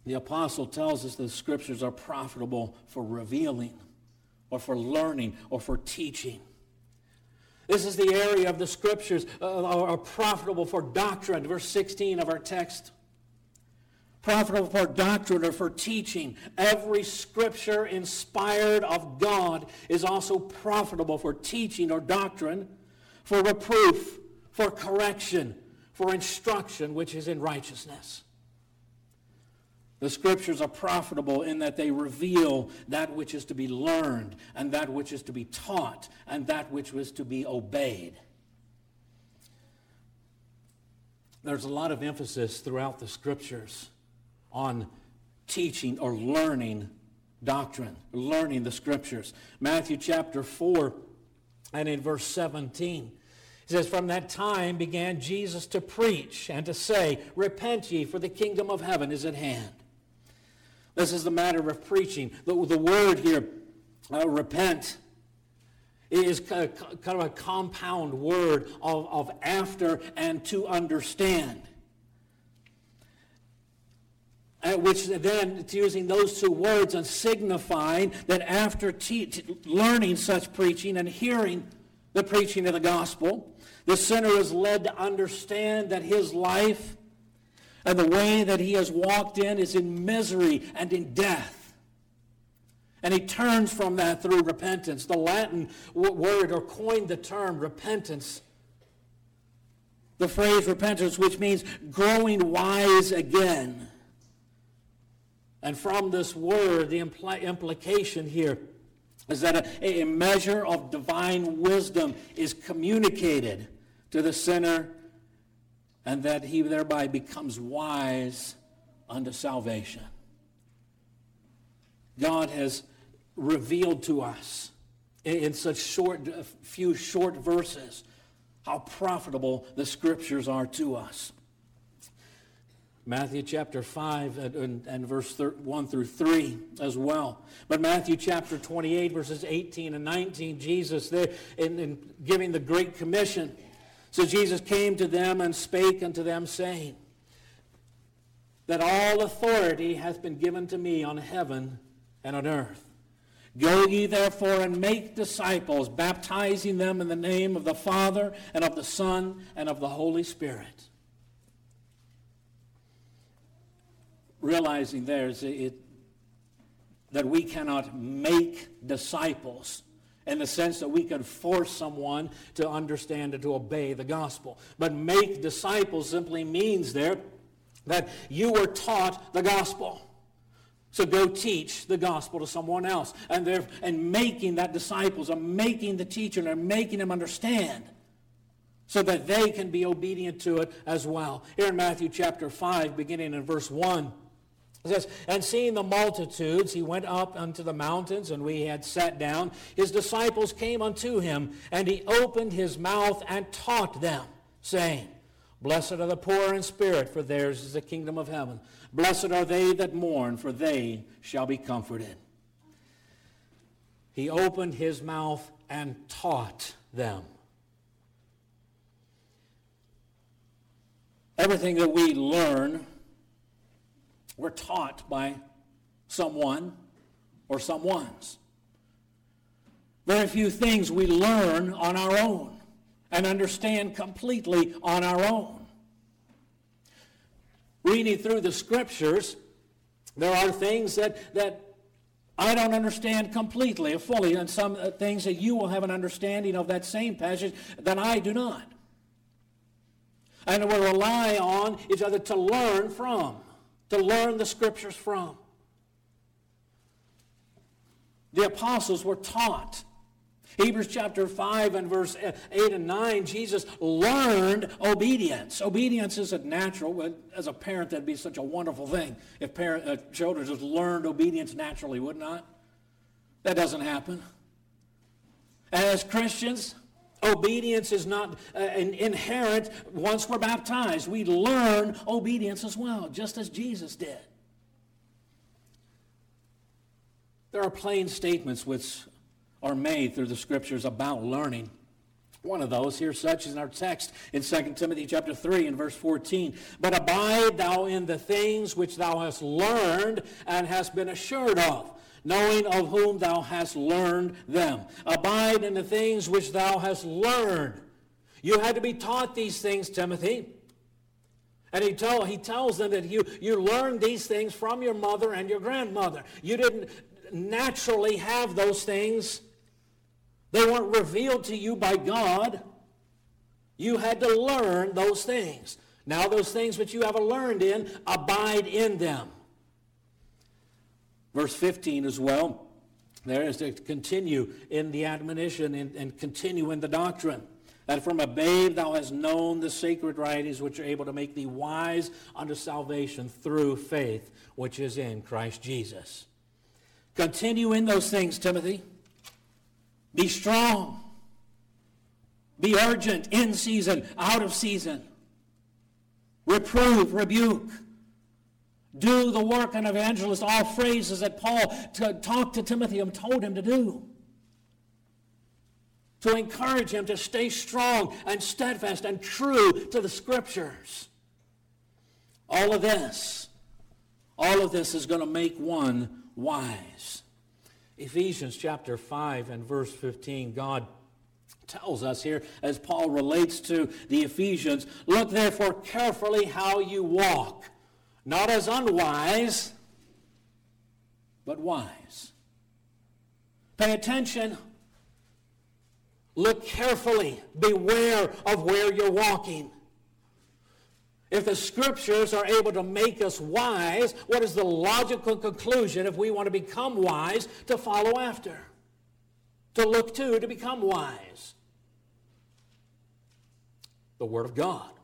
The apostle tells us that the Scriptures are profitable for revealing, or for learning, or for teaching. This is the area of the Scriptures are profitable for doctrine, verse 16 of our text. Profitable for doctrine or for teaching. Every Scripture inspired of God is also profitable for teaching or doctrine, for reproof, for correction, for instruction, which is in righteousness. The Scriptures are profitable in that they reveal that which is to be learned, and that which is to be taught, and that which was to be obeyed. There's a lot of emphasis throughout the Scriptures on teaching or learning doctrine, learning the Scriptures. Matthew chapter 4 and in verse 17. It says, "From that time began Jesus to preach and to say, 'Repent ye, for the kingdom of heaven is at hand.'" This is the matter of preaching. The word here, repent, is kind of a compound word of after and to understand. Which then, it's using those two words and signifying that after learning such preaching and hearing the preaching of the gospel, the sinner is led to understand that his life and the way that he has walked in is in misery and in death. And he turns from that through repentance. The Latin word, or coined the term repentance, the phrase repentance, which means growing wise again. And from this word, the implication here is that a measure of divine wisdom is communicated to the sinner, and that he thereby becomes wise unto salvation. God has revealed to us in such few short verses how profitable the Scriptures are to us. Matthew chapter 5 and verse 1 through 3 as well. But Matthew chapter 28, verses 18 and 19, Jesus there in giving the Great Commission. So Jesus came to them and spake unto them, saying, that all authority hath been given to me on heaven and on earth. Go ye therefore and make disciples, baptizing them in the name of the Father and of the Son and of the Holy Spirit. Realizing that we cannot make disciples in the sense that we could force someone to understand and to obey the gospel. But make disciples simply means there that you were taught the gospel. So go teach the gospel to someone else. And making that disciples, and making the teacher, and making them understand so that they can be obedient to it as well. Here in Matthew chapter 5, beginning in verse 1, it says, "And seeing the multitudes, he went up unto the mountains, and when he had sat down, his disciples came unto him, and he opened his mouth and taught them, saying, Blessed are the poor in spirit, for theirs is the kingdom of heaven. Blessed are they that mourn, for they shall be comforted." He opened his mouth and taught them. Everything that we learn, we're taught by someone or someones. Very few things we learn on our own and understand completely on our own. Reading through the Scriptures, there are things that I don't understand completely or fully, and some things that you will have an understanding of that same passage that I do not. And we rely on each other to learn from. To learn the Scriptures from. The apostles were taught. Hebrews chapter 5 and verse 8 and 9, Jesus learned obedience. Obedience isn't natural. As a parent, that'd be such a wonderful thing if children just learned obedience naturally, would not? That doesn't happen. And as Christians, obedience is not inherent once we're baptized. We learn obedience as well, just as Jesus did. There are plain statements which are made through the Scriptures about learning. One of those here, such is in our text in 2 Timothy chapter 3 and verse 14. But abide thou in the things which thou hast learned and hast been assured of, knowing of whom thou hast learned them. Abide in the things which thou hast learned. You had to be taught these things, Timothy. And he tells them that you learned these things from your mother and your grandmother. You didn't naturally have those things. They weren't revealed to you by God. You had to learn those things. Now those things which you have learned in, abide in them. Verse 15 as well, there is to continue in the admonition and continue in the doctrine. That from a babe thou hast known the sacred writings which are able to make thee wise unto salvation through faith which is in Christ Jesus. Continue in those things, Timothy. Be strong. Be urgent, in season, out of season. Reprove, rebuke. Do the work an evangelist, all phrases that Paul talked to Timothy and told him to do. To encourage him to stay strong and steadfast and true to the Scriptures. All of this is going to make one wise. Ephesians chapter 5 and verse 15, God tells us here, as Paul relates to the Ephesians, look therefore carefully how you walk, not as unwise, but wise. Pay attention. Look carefully. Beware of where you're walking. If the Scriptures are able to make us wise, what is the logical conclusion if we want to become wise to follow after? To look to become wise? The Word of God.